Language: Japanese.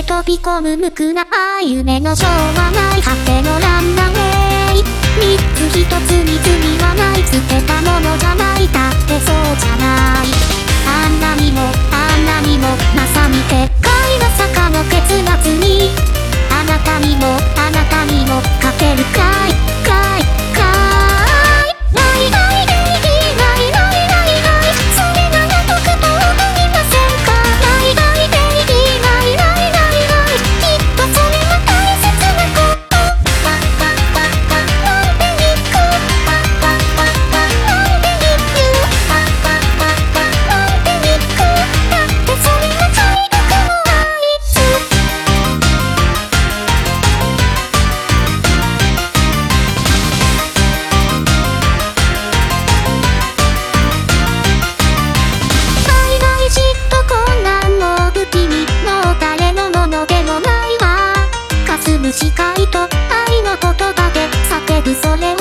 飛び込む無垢な夢のショーはない果てのランナウェイ。三つ一つに罪はない、捨てたものじゃない、だってそうじゃない。あんなにもまさにでっかいまさかの結末に、あなたにも勝てるかいないないでいいないそれなら僕と踊りませんか。ないないでいいないきっとそれが大切なことなんて言うなんて言うだってそれが体力のあいつ。視界と愛の言葉で叫ぶそれを